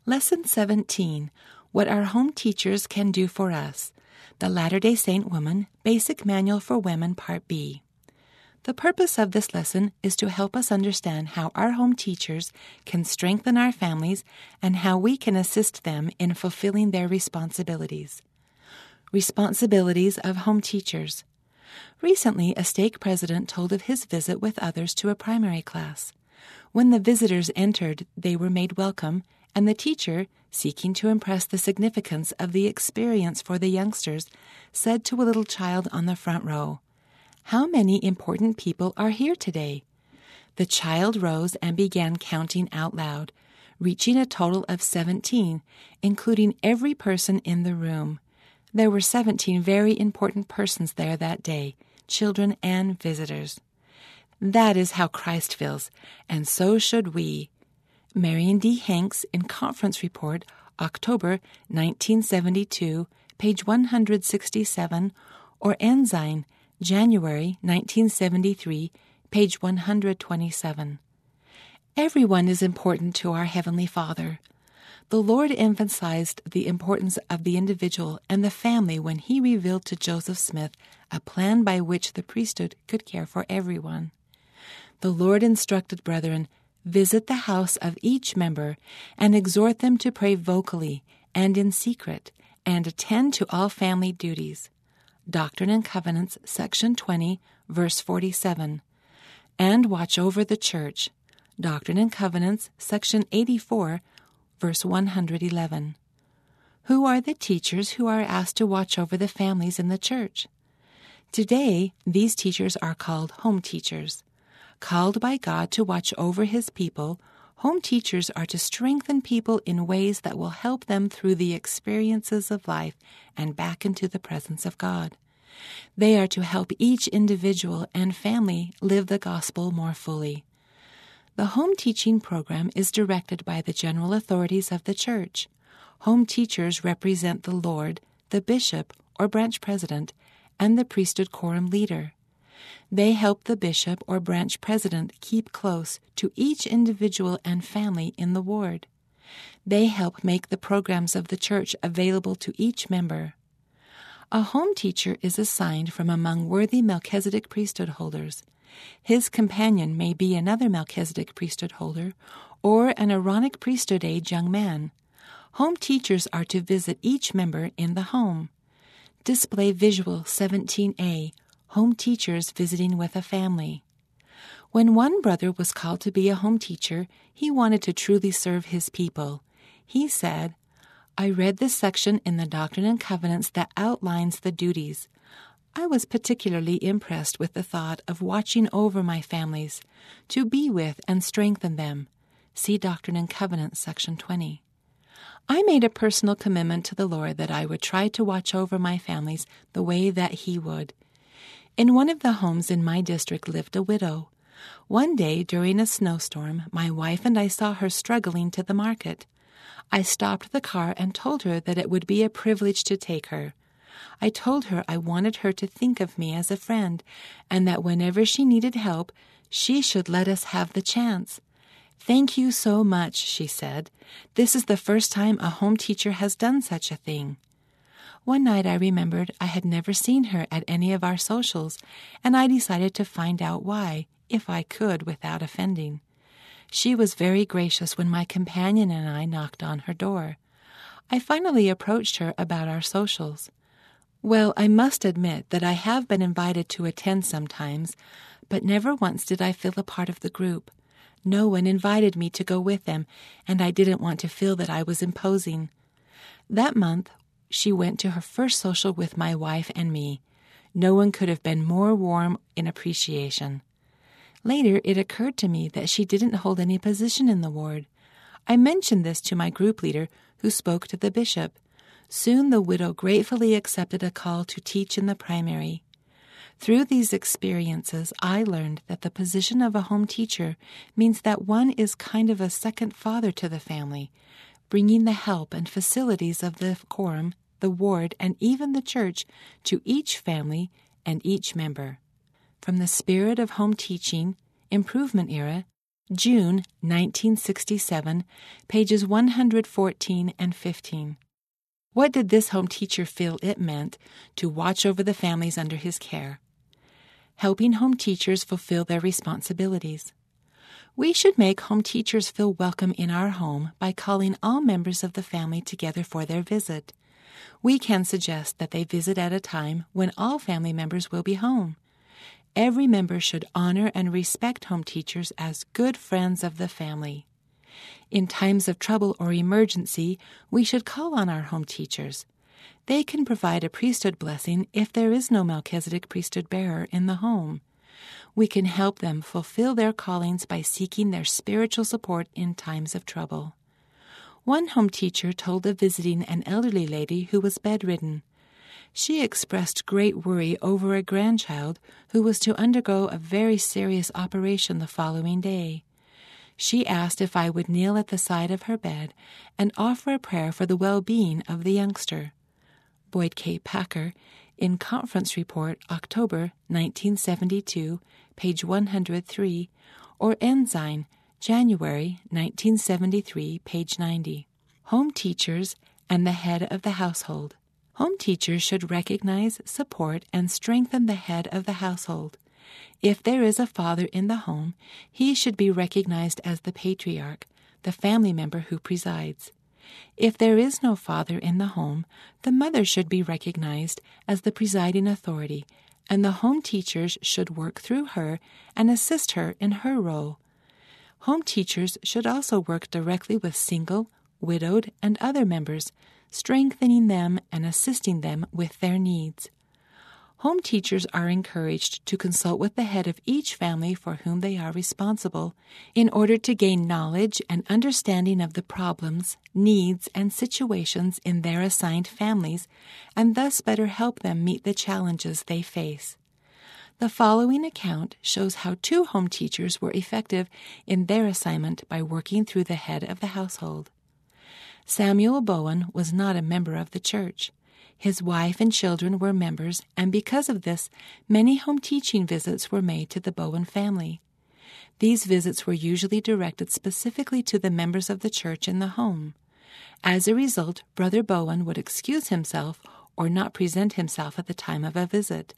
Lesson 17, What Our Home Teachers Can Do for Us. The Latter-day Saint Woman, Basic Manual for Women, Part B. The purpose of this lesson is to help us understand how our home teachers can strengthen our families and how we can assist them in fulfilling their responsibilities. Responsibilities of home teachers. Recently, a stake president told of his visit with others to a primary class. When the visitors entered, they were made welcome, and the teacher, seeking to impress the significance of the experience for the youngsters, said to a little child on the front row, "How many important people are here today?" The child rose and began counting out loud, reaching a total of 17, including every person in the room. There were 17 very important persons there that day, children and visitors. That is how Christ feels, and so should we. Marion D. Hanks in Conference Report, October 1972, page 167, or Ensign, January 1973, page 127. Everyone is important to our Heavenly Father. The Lord emphasized the importance of the individual and the family when He revealed to Joseph Smith a plan by which the priesthood could care for everyone. The Lord instructed brethren, "Visit the house of each member and exhort them to pray vocally and in secret and attend to all family duties." Doctrine and Covenants, section 20, verse 47. And watch over the church. Doctrine and Covenants, section 84, verse 111. Who are the teachers who are asked to watch over the families in the church? Today, these teachers are called home teachers. Called by God to watch over His people, home teachers are to strengthen people in ways that will help them through the experiences of life and back into the presence of God. They are to help each individual and family live the gospel more fully. The home teaching program is directed by the general authorities of the church. Home teachers represent the Lord, the bishop or branch president, and the priesthood quorum leader. They help the bishop or branch president keep close to each individual and family in the ward. They help make the programs of the church available to each member. A home teacher is assigned from among worthy Melchizedek priesthood holders. His companion may be another Melchizedek priesthood holder or an Aaronic priesthood age young man. Home teachers are to visit each member in the home. Display visual 17a. Home teachers visiting with a family. When one brother was called to be a home teacher, he wanted to truly serve his people. He said, "I read this section in the Doctrine and Covenants that outlines the duties. I was particularly impressed with the thought of watching over my families, to be with and strengthen them." See Doctrine and Covenants, section 20. I made a personal commitment to the Lord that I would try to watch over my families the way that He would. In one of the homes in my district lived a widow. One day during a snowstorm, my wife and I saw her struggling to the market. I stopped the car and told her that it would be a privilege to take her. I told her I wanted her to think of me as a friend, and that whenever she needed help, she should let us have the chance. "Thank you so much," she said. "This is the first time a home teacher has done such a thing." One night I remembered I had never seen her at any of our socials, and I decided to find out why, if I could without offending. She was very gracious when my companion and I knocked on her door. I finally approached her about our socials. "Well, I must admit that I have been invited to attend sometimes, but never once did I feel a part of the group. No one invited me to go with them, and I didn't want to feel that I was imposing." That month, she went to her first social with my wife and me. No one could have been more warm in appreciation. Later, it occurred to me that she didn't hold any position in the ward. I mentioned this to my group leader, who spoke to the bishop. Soon the widow gratefully accepted a call to teach in the primary. Through these experiences, I learned that the position of a home teacher means that one is kind of a second father to the family, bringing the help and facilities of the quorum, the ward, and even the church to each family and each member. From the Spirit of Home Teaching, Improvement Era, June 1967, pages 114 and 15. What did this home teacher feel it meant to watch over the families under his care? Helping home teachers fulfill their responsibilities. We should make home teachers feel welcome in our home by calling all members of the family together for their visit. We can suggest that they visit at a time when all family members will be home. Every member should honor and respect home teachers as good friends of the family. In times of trouble or emergency, we should call on our home teachers. They can provide a priesthood blessing if there is no Melchizedek priesthood bearer in the home. We can help them fulfill their callings by seeking their spiritual support in times of trouble. One home teacher told of visiting an elderly lady who was bedridden. She expressed great worry over a grandchild who was to undergo a very serious operation the following day. She asked if I would kneel at the side of her bed and offer a prayer for the well-being of the youngster. Boyd K. Packer, in Conference Report, October 1972, page 103, or Ensign, January 1973, page 90. Home teachers and the head of the household. Home teachers should recognize, support, and strengthen the head of the household. If there is a father in the home, he should be recognized as the patriarch, the family member who presides. If there is no father in the home, the mother should be recognized as the presiding authority, and the home teachers should work through her and assist her in her role. Home teachers should also work directly with single, widowed, and other members, strengthening them and assisting them with their needs. Home teachers are encouraged to consult with the head of each family for whom they are responsible in order to gain knowledge and understanding of the problems, needs, and situations in their assigned families, and thus better help them meet the challenges they face. The following account shows how two home teachers were effective in their assignment by working through the head of the household. Samuel Bowen was not a member of the church. His wife and children were members, and because of this, many home teaching visits were made to the Bowen family. These visits were usually directed specifically to the members of the church in the home. As a result, Brother Bowen would excuse himself or not present himself at the time of a visit.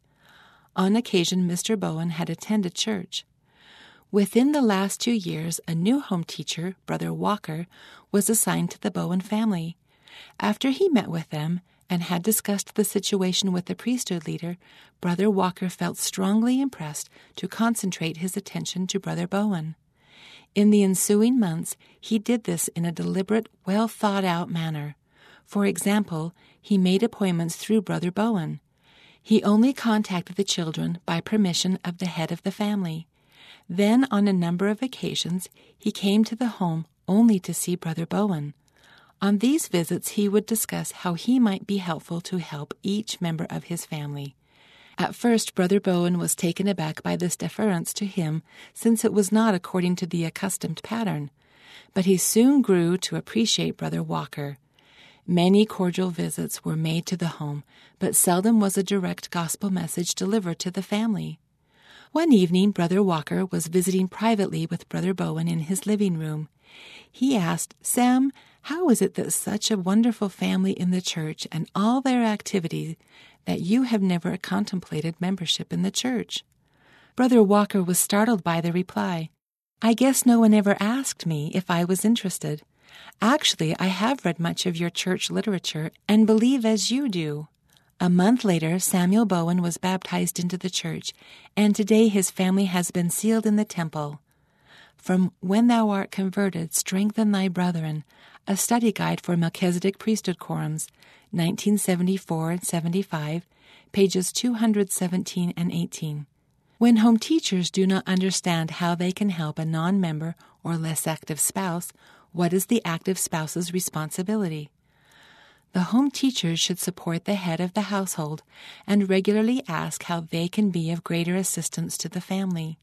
On occasion, Mr. Bowen had attended church. Within the last 2 years, a new home teacher, Brother Walker, was assigned to the Bowen family. After he met with them and had discussed the situation with the priesthood leader, Brother Walker felt strongly impressed to concentrate his attention to Brother Bowen. In the ensuing months, he did this in a deliberate, well-thought-out manner. For example, he made appointments through Brother Bowen. He only contacted the children by permission of the head of the family. Then, on a number of occasions, he came to the home only to see Brother Bowen. On these visits, he would discuss how he might be helpful to help each member of his family. At first, Brother Bowen was taken aback by this deference to him, since it was not according to the accustomed pattern. But he soon grew to appreciate Brother Walker. Many cordial visits were made to the home, but seldom was a direct gospel message delivered to the family. One evening, Brother Walker was visiting privately with Brother Bowen in his living room. He asked, "Sam, how is it that such a wonderful family in the church and all their activities that you have never contemplated membership in the church?" Brother Walker was startled by the reply. "I guess no one ever asked me if I was interested. Actually, I have read much of your church literature and believe as you do." A month later, Samuel Bowen was baptized into the church, and today his family has been sealed in the temple. From When Thou Art Converted, Strengthen Thy Brethren, a study guide for Melchizedek priesthood quorums, 1974 and 75, pages 217 and 18. When home teachers do not understand how they can help a non-member or less active spouse, what is the active spouse's responsibility? The home teachers should support the head of the household and regularly ask how they can be of greater assistance to the family.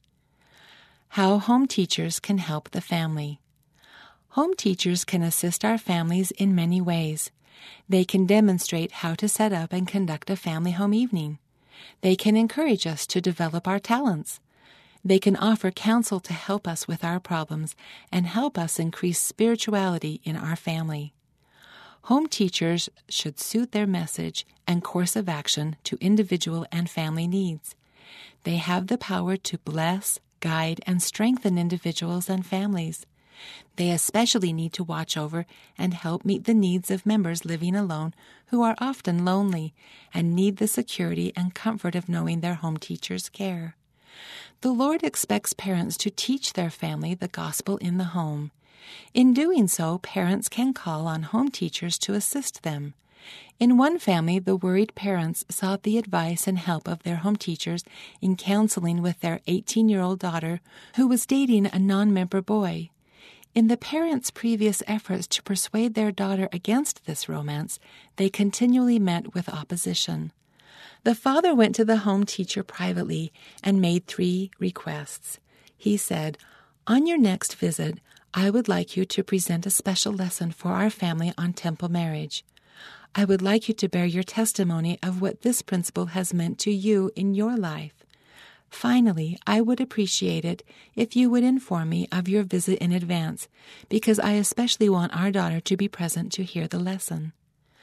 How home teachers can help the family. Home teachers can assist our families in many ways. They can demonstrate how to set up and conduct a family home evening. They can encourage us to develop our talents. They can offer counsel to help us with our problems and help us increase spirituality in our family. Home teachers should suit their message and course of action to individual and family needs. They have the power to bless, guide, and strengthen individuals and families. They especially need to watch over and help meet the needs of members living alone who are often lonely and need the security and comfort of knowing their home teacher's care. The Lord expects parents to teach their family the gospel in the home. In doing so, parents can call on home teachers to assist them. In one family, the worried parents sought the advice and help of their home teachers in counseling with their 18-year-old daughter who was dating a non-member boy. In the parents' previous efforts to persuade their daughter against this romance, they continually met with opposition. The father went to the home teacher privately and made 3 requests. He said, "On your next visit, I would like you to present a special lesson for our family on temple marriage. I would like you to bear your testimony of what this principle has meant to you in your life. Finally, I would appreciate it if you would inform me of your visit in advance, because I especially want our daughter to be present to hear the lesson."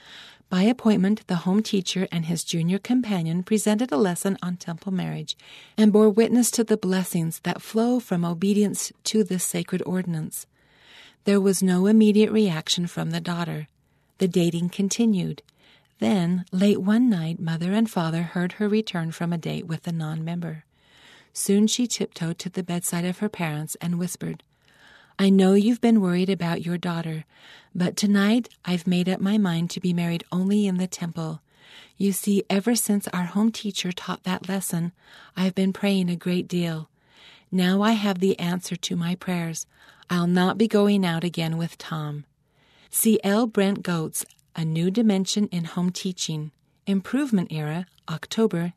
By appointment, the home teacher and his junior companion presented a lesson on temple marriage and bore witness to the blessings that flow from obedience to this sacred ordinance. There was no immediate reaction from the daughter. The dating continued. Then, late one night, mother and father heard her return from a date with a non-member. Soon she tiptoed to the bedside of her parents and whispered, "I know you've been worried about your daughter, but tonight I've made up my mind to be married only in the temple. You see, ever since our home teacher taught that lesson, I've been praying a great deal. Now I have the answer to my prayers. I'll not be going out again with Tom." See L. Brent Goetz, A New Dimension in Home Teaching, Improvement Era, October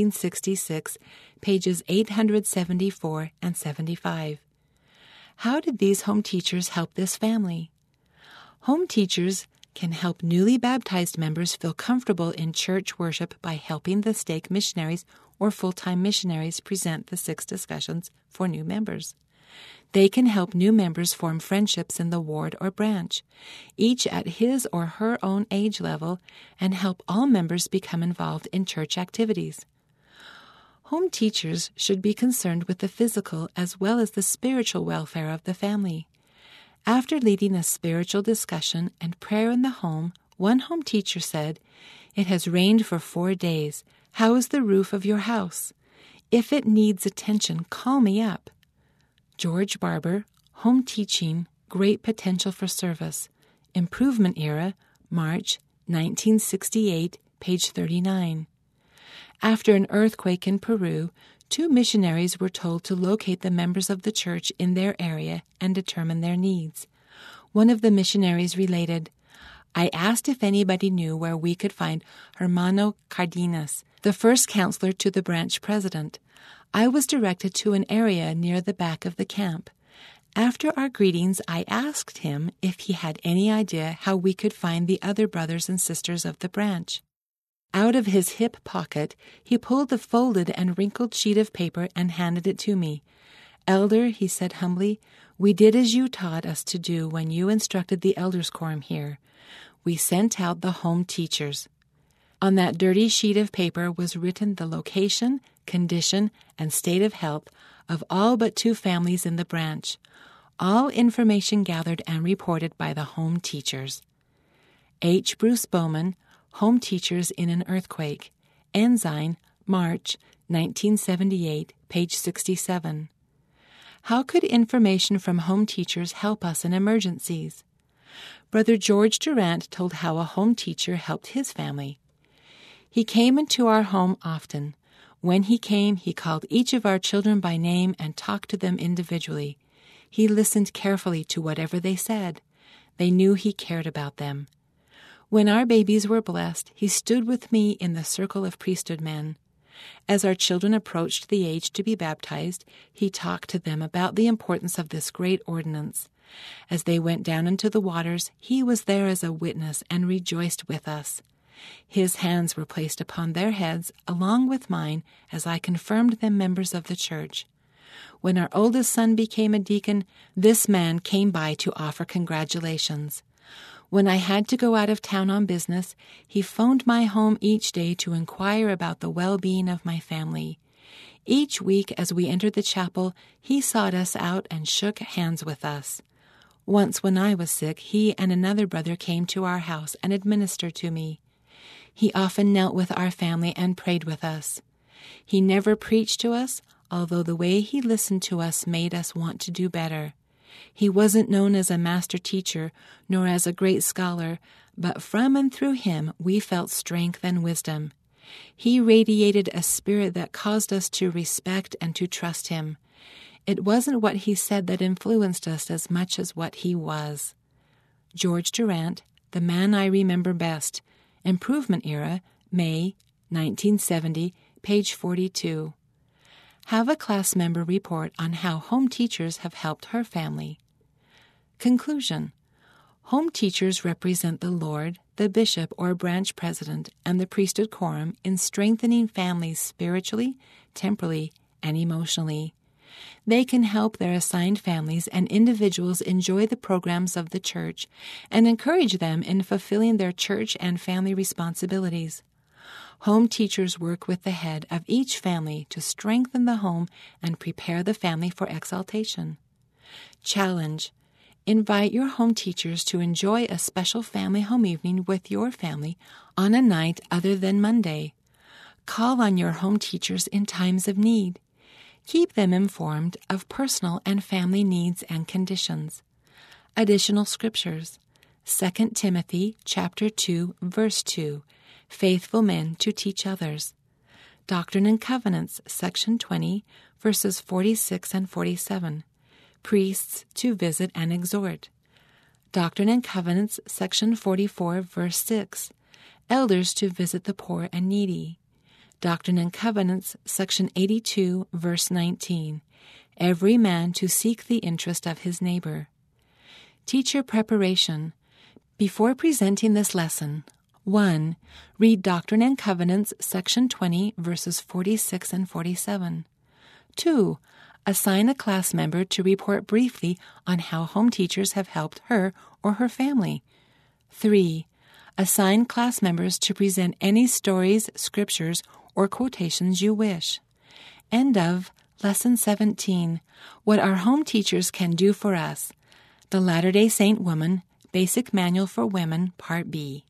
1966, pages 874 and 75. How did these home teachers help this family? Home teachers can help newly baptized members feel comfortable in church worship by helping the stake missionaries or full-time missionaries present the 6 discussions for new members. They can help new members form friendships in the ward or branch, each at his or her own age level, and help all members become involved in church activities. Home teachers should be concerned with the physical as well as the spiritual welfare of the family. After leading a spiritual discussion and prayer in the home, one home teacher said, "It has rained for 4 days. How is the roof of your house? If it needs attention, call me up." George Barber, Home Teaching, Great Potential for Service, Improvement Era, March 1968, page 39. After an earthquake in Peru, 2 missionaries were told to locate the members of the church in their area and determine their needs. One of the missionaries related, "I asked if anybody knew where we could find Hermano Cardenas, the first counselor to the branch president. I was directed to an area near the back of the camp. After our greetings, I asked him if he had any idea how we could find the other brothers and sisters of the branch. Out of his hip pocket, he pulled a folded and wrinkled sheet of paper and handed it to me. 'Elder,' he said humbly, 'we did as you taught us to do when you instructed the elders' quorum here. We sent out the home teachers.' On that dirty sheet of paper was written the location, condition, and state of health of all but 2 families in the branch, all information gathered and reported by the home teachers. H. Bruce Bowman, Home Teachers in an Earthquake, Ensign, March 1978, page 67. How could information from home teachers help us in emergencies? Brother George Durant told how a home teacher helped his family. He came into our home often. When he came, he called each of our children by name and talked to them individually. He listened carefully to whatever they said. They knew he cared about them. When our babies were blessed, he stood with me in the circle of priesthood men. As our children approached the age to be baptized, he talked to them about the importance of this great ordinance. As they went down into the waters, he was there as a witness and rejoiced with us. His hands were placed upon their heads along with mine as I confirmed them members of the church. When our oldest son became a deacon, this man came by to offer congratulations. When I had to go out of town on business, he phoned my home each day to inquire about the well-being of my family. Each week as we entered the chapel, he sought us out and shook hands with us. Once when I was sick, he and another brother came to our house and administered to me. He often knelt with our family and prayed with us. He never preached to us, although the way he listened to us made us want to do better. He wasn't known as a master teacher, nor as a great scholar, but from and through him we felt strength and wisdom. He radiated a spirit that caused us to respect and to trust him. It wasn't what he said that influenced us as much as what he was. George Durant, The Man I Remember Best, Improvement Era, May, 1970, page 42. Have a class member report on how home teachers have helped her family. Conclusion. Home teachers represent the Lord, the bishop or branch president, and the priesthood quorum in strengthening families spiritually, temporally, and emotionally. They can help their assigned families and individuals enjoy the programs of the church and encourage them in fulfilling their church and family responsibilities. Home teachers work with the head of each family to strengthen the home and prepare the family for exaltation. Challenge. Invite your home teachers to enjoy a special family home evening with your family on a night other than Monday. Call on your home teachers in times of need. Keep them informed of personal and family needs and conditions. Additional scriptures. 2 Timothy chapter 2, verse 2. Faithful men to teach others. Doctrine and Covenants, section 20, verses 46 and 47. Priests to visit and exhort. Doctrine and Covenants, section 44, verse 6. Elders to visit the poor and needy. Doctrine and Covenants, section 82, verse 19. Every man to seek the interest of his neighbor. Teacher preparation. Before presenting this lesson, 1. Read Doctrine and Covenants, section 20, verses 46 and 47. 2. Assign a class member to report briefly on how home teachers have helped her or her family. 3. Assign class members to present any stories, scriptures, or quotations you wish. End of Lesson 17, What Our Home Teachers Can Do for Us. The Latter-day Saint Woman, Basic Manual for Women, Part B.